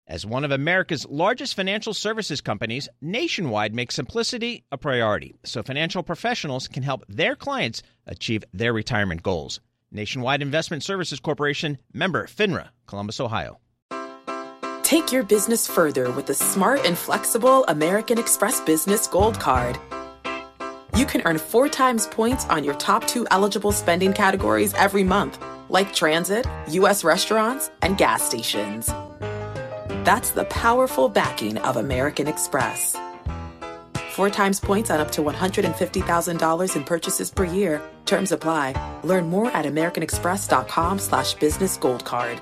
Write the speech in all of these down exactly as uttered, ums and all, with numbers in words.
As one of America's largest financial services companies, Nationwide makes simplicity a priority so financial professionals can help their clients achieve their retirement goals. Nationwide Investment Services Corporation, member FINRA, Columbus, Ohio. Take your business further with the smart and flexible American Express Business Gold Card. You can earn four times points on your top two eligible spending categories every month, like transit, U S restaurants, and gas stations. That's the powerful backing of American Express. Four times points on up to one hundred fifty thousand dollars in purchases per year. Terms apply. Learn more at americanexpress.com slash business gold card.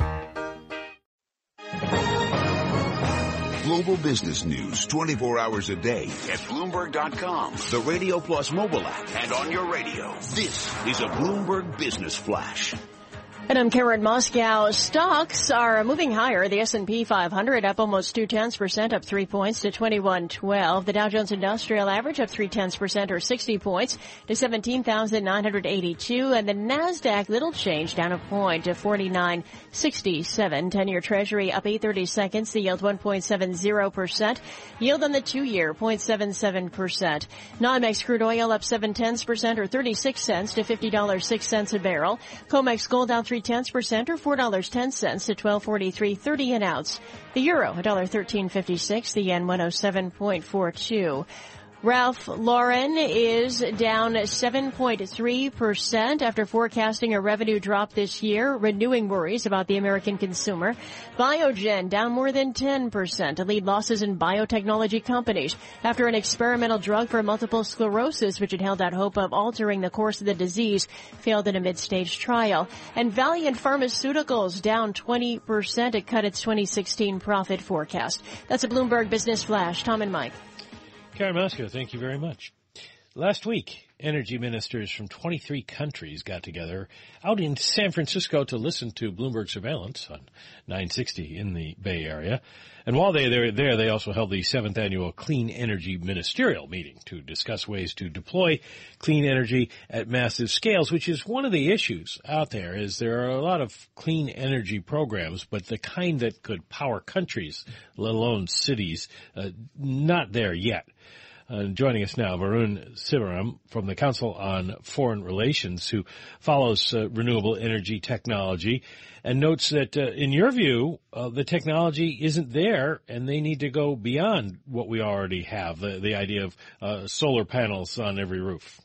Global business news twenty-four hours a day at Bloomberg dot com, the Radio Plus mobile app, and on your radio. This is a Bloomberg Business Flash. And I'm Karen Moscow. Stocks are moving higher. The S and P five hundred up almost two-tenths percent, up three points to twenty-one twelve. The Dow Jones Industrial Average up three-tenths percent or sixty points to seventeen thousand nine hundred eighty-two. And the NASDAQ, little change, down a point to forty-nine sixty-seven. ten-year Treasury up eight thirty-seconds. The yield one point seven zero percent. Yield on the two-year, zero point seven seven percent. NYMEX crude oil up seven-tenths percent or thirty-six cents to fifty dollars and six cents a barrel. COMEX gold down three tenths percent or four dollars and ten cents to twelve forty-three thirty an ounce. The euro, one dollar thirteen fifty-six. The yen, one oh seven point four two. Ralph Lauren is down seven point three percent after forecasting a revenue drop this year, renewing worries about the American consumer. Biogen down more than ten percent to lead losses in biotechnology companies after an experimental drug for multiple sclerosis, which had held out hope of altering the course of the disease, failed in a mid-stage trial. And Valiant Pharmaceuticals down twenty percent. It cut its twenty sixteen profit forecast. That's a Bloomberg Business Flash. Tom and Mike. Karen Moscow, thank you very much. Last week, energy ministers from twenty-three countries got together out in San Francisco to listen to Bloomberg Surveillance on nine sixty in the Bay Area. And while they were there, they also held the seventh annual Clean Energy Ministerial Meeting to discuss ways to deploy clean energy at massive scales, which is one of the issues out there. Is there are a lot of clean energy programs, but the kind that could power countries, let alone cities, uh, not there yet. Uh, joining us now, Varun Sivaram from the Council on Foreign Relations, who follows uh, renewable energy technology and notes that, uh, in your view, uh, the technology isn't there and they need to go beyond what we already have, the, the idea of uh, solar panels on every roof.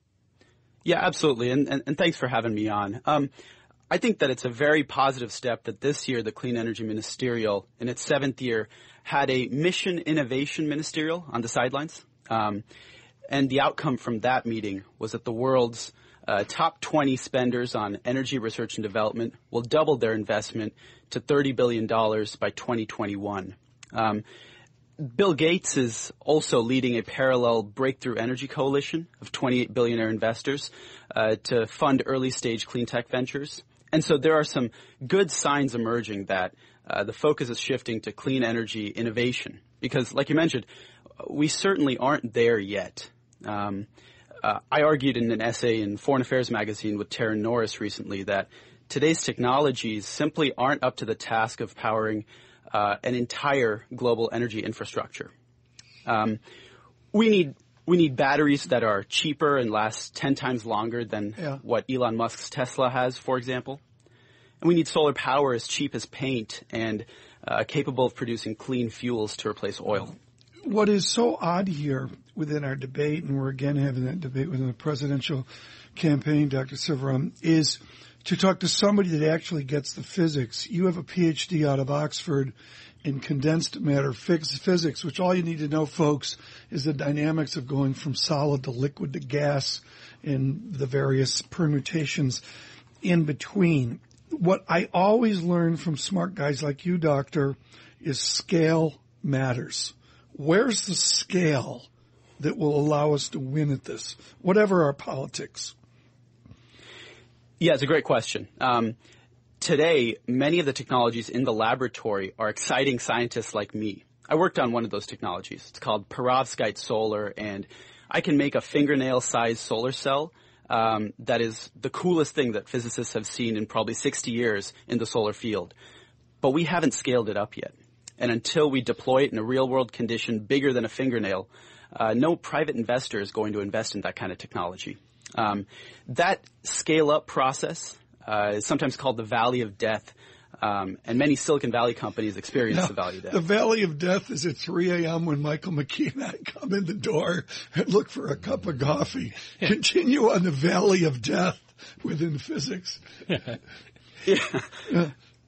Yeah, absolutely. And, and, and thanks for having me on. Um, I think that it's a very positive step that this year the Clean Energy Ministerial, in its seventh year, had a mission innovation ministerial on the sidelines. Um, and the outcome from that meeting was that the world's uh, top twenty spenders on energy research and development will double their investment to thirty billion dollars by twenty twenty-one. Um, Bill Gates is also leading a parallel breakthrough energy coalition of twenty-eight billionaire investors uh, to fund early-stage clean tech ventures. And so there are some good signs emerging that uh, the focus is shifting to clean energy innovation. Because, like you mentioned, we certainly aren't there yet. Um, uh, I argued in an essay in Foreign Affairs magazine with Taryn Norris recently that today's technologies simply aren't up to the task of powering uh, an entire global energy infrastructure. Um, we need we need batteries that are cheaper and last ten times longer than yeah. what Elon Musk's Tesla has, for example. And we need solar power as cheap as paint and uh, capable of producing clean fuels to replace oil. What is so odd here within our debate, and we're again having that debate within the presidential campaign, Doctor Sivaram, is to talk to somebody that actually gets the physics. You have a P H D out of Oxford in condensed matter physics, which all you need to know, folks, is the dynamics of going from solid to liquid to gas and the various permutations in between. What I always learn from smart guys like you, Doctor, is scale matters. Where's the scale that will allow us to win at this, whatever our politics? Yeah, it's a great question. Um, today, many of the technologies in the laboratory are exciting scientists like me. I worked on one of those technologies. It's called perovskite solar, and I can make a fingernail-sized solar cell um, that is the coolest thing that physicists have seen in probably sixty years in the solar field. But we haven't scaled it up yet. And until we deploy it in a real-world condition bigger than a fingernail, uh, no private investor is going to invest in that kind of technology. Um, that scale-up process uh, is sometimes called the Valley of Death, um, and many Silicon Valley companies experience now, the Valley of Death. The Valley of Death is at three a.m. when Michael McKee and I come in the door and look for a cup of coffee. Continue on the Valley of Death within physics. yeah. yeah.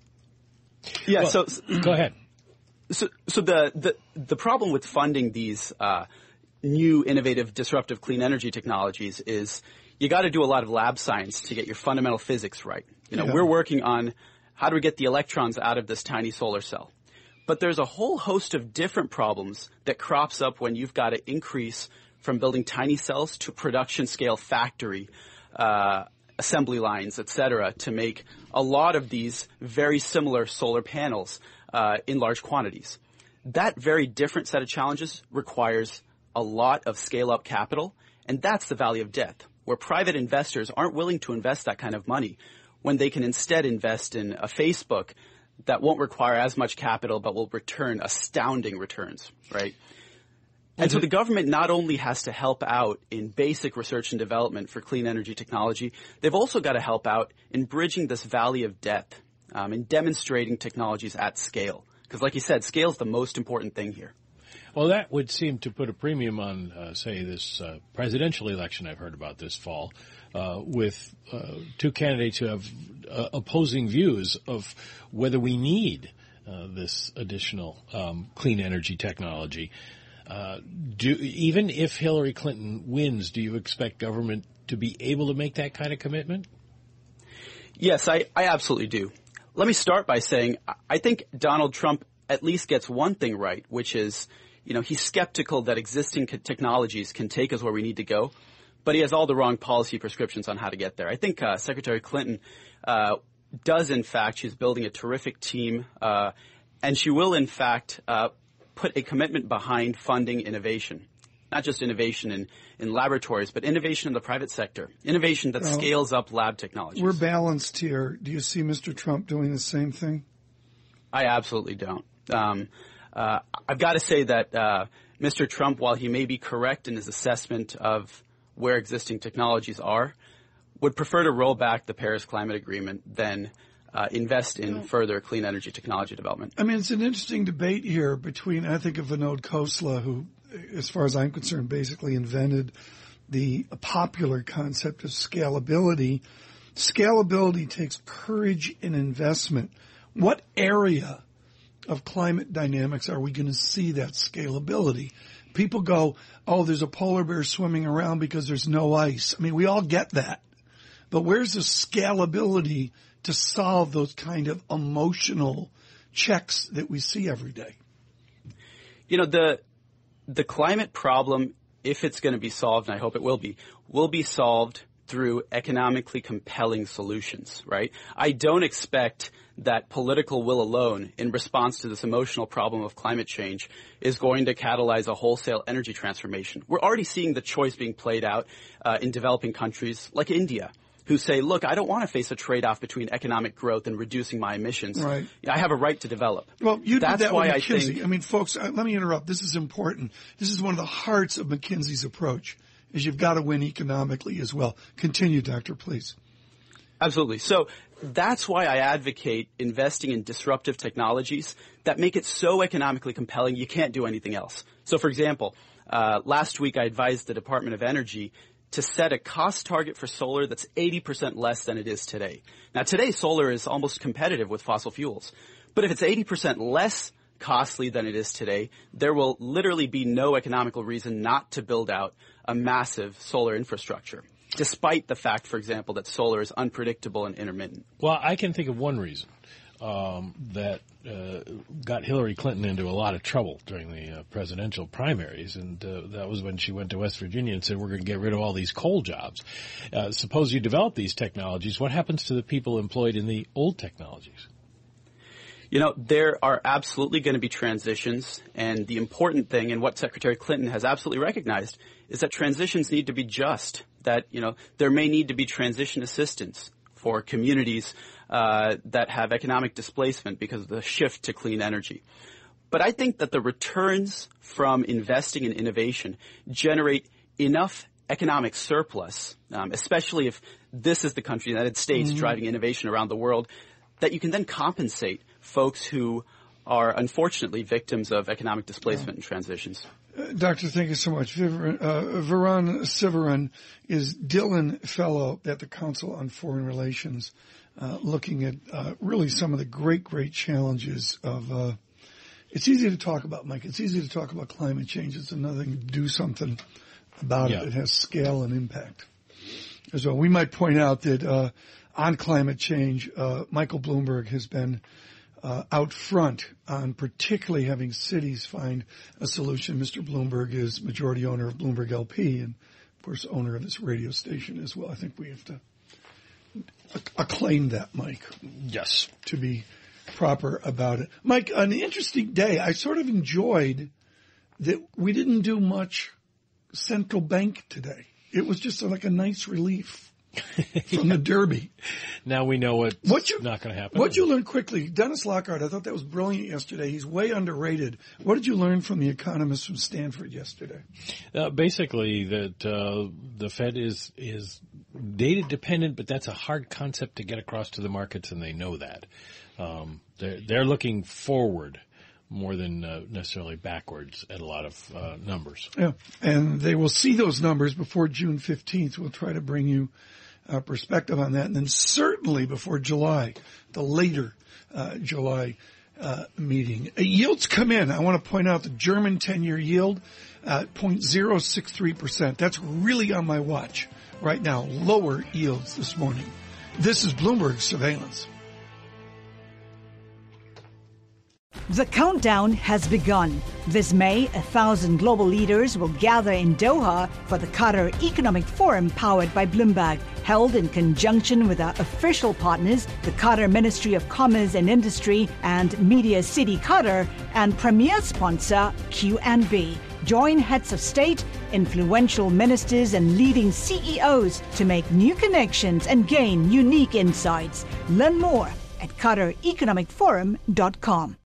Yeah. Well, so go ahead. So, so the, the, the problem with funding these, uh, new innovative disruptive clean energy technologies is you got to do a lot of lab science to get your fundamental physics right. You know, yeah. we're working on how do we get the electrons out of this tiny solar cell. But there's a whole host of different problems that crops up when you've got to increase from building tiny cells to production scale factory, uh, assembly lines, et cetera, to make a lot of these very similar solar panels uh, in large quantities. That very different set of challenges requires a lot of scale-up capital, and that's the Valley of Death, where private investors aren't willing to invest that kind of money when they can instead invest in a Facebook that won't require as much capital but will return astounding returns, right? And so the government not only has to help out in basic research and development for clean energy technology, they've also got to help out in bridging this Valley of Death, um, in demonstrating technologies at scale. Because like you said, scale is the most important thing here. Well, that would seem to put a premium on, uh, say, this uh, presidential election I've heard about this fall, uh, with uh, two candidates who have uh, opposing views of whether we need uh, this additional um, clean energy technology. Uh, do, even if Hillary Clinton wins, do you expect government to be able to make that kind of commitment? Yes, I, I absolutely do. Let me start by saying I think Donald Trump at least gets one thing right, which is, you know, he's skeptical that existing technologies can take us where we need to go, but he has all the wrong policy prescriptions on how to get there. I think uh, Secretary Clinton uh, does, in fact, she's building a terrific team, uh, and she will, in fact, uh, put a commitment behind funding innovation, not just innovation in, in laboratories, but innovation in the private sector, innovation that well, scales up lab technologies. We're balanced here. Do you see Mister Trump doing the same thing? I absolutely don't. Um, uh, I've got to say that uh, Mister Trump, while he may be correct in his assessment of where existing technologies are, would prefer to roll back the Paris Climate Agreement than Uh, invest in further clean energy technology development. I mean, it's an interesting debate here between, I think, of Vinod Khosla, who, as far as I'm concerned, basically invented the popular concept of scalability. Scalability takes courage and investment. What area of climate dynamics are we going to see that scalability? People go, oh, there's a polar bear swimming around because there's no ice. I mean, we all get that. But where's the scalability to solve those kind of emotional checks that we see every day? You know, the the climate problem, if it's going to be solved, and I hope it will be, will be solved through economically compelling solutions, right? I don't expect that political will alone in response to this emotional problem of climate change is going to catalyze a wholesale energy transformation. We're already seeing the choice being played out uh, in developing countries like India, who say, look, I don't want to face a trade-off between economic growth and reducing my emissions. Right. I have a right to develop. Well, you That's did that why with I McKinsey. I, think, I mean, folks, uh, let me interrupt. This is important. This is one of the hearts of McKinsey's approach, is you've got to win economically as well. Continue, Doctor, please. Absolutely. So that's why I advocate investing in disruptive technologies that make it so economically compelling you can't do anything else. So, for example, uh, last week I advised the Department of Energy to set a cost target for solar that's eighty percent less than it is today. Now, today solar is almost competitive with fossil fuels. But if it's eighty percent less costly than it is today, there will literally be no economical reason not to build out a massive solar infrastructure, despite the fact, for example, that solar is unpredictable and intermittent. Well, I can think of one reason um, that uh, got Hillary Clinton into a lot of trouble during the uh, presidential primaries, and uh, that was when she went to West Virginia and said, we're going to get rid of all these coal jobs. Uh, suppose you develop these technologies. What happens to the people employed in the old technologies? You know, there are absolutely going to be transitions, and the important thing, and what Secretary Clinton has absolutely recognized, is that transitions need to be just, that, you know, there may need to be transition assistance for communities uh, that have economic displacement because of the shift to clean energy. But I think that the returns from investing in innovation generate enough economic surplus, um, especially if this is the country, the United States, mm-hmm. driving innovation around the world, that you can then compensate folks who are unfortunately victims of economic displacement yeah. and transitions. Uh, Doctor, thank you so much. Viv- uh, Viran Sivaran is Dillon Fellow at the Council on Foreign Relations, uh, looking at uh, really some of the great, great challenges of uh, it's easy to talk about, Mike. It's easy to talk about climate change. It's another thing to do something about yeah. it. It has scale and impact. So we might point out that uh, on climate change, uh, Michael Bloomberg has been uh, out front on particularly having cities find a solution. Mister Bloomberg is majority owner of Bloomberg L P and, of course, owner of this radio station as well. I think we have to acclaim that, Mike. Yes. To be proper about it. Mike, an interesting day. I sort of enjoyed that we didn't do much central bank today. It was just like a nice relief from the Derby. Now we know what's what you, not going to happen. What did you learn quickly? Dennis Lockhart, I thought that was brilliant yesterday. He's way underrated. What did you learn from the economist from Stanford yesterday? Uh, basically that uh, the Fed is is data dependent, but that's a hard concept to get across to the markets, and they know that. Um, they're, they're looking forward more than uh, necessarily backwards at a lot of uh, numbers. Yeah, and they will see those numbers before June fifteenth. We'll try to bring you a perspective on that. And then certainly before July, the later uh, July uh, meeting. Uh, yields come in. I want to point out the German ten-year yield, uh, zero point zero six three percent. That's really on my watch right now. Lower yields this morning. This is Bloomberg Surveillance. The countdown has begun. This May, a thousand global leaders will gather in Doha for the Qatar Economic Forum powered by Bloomberg, held in conjunction with our official partners, the Qatar Ministry of Commerce and Industry and Media City Qatar, and premier sponsor Q and B. Join heads of state, influential ministers, and leading C E Os to make new connections and gain unique insights. Learn more at Qatar Economic Forum dot com.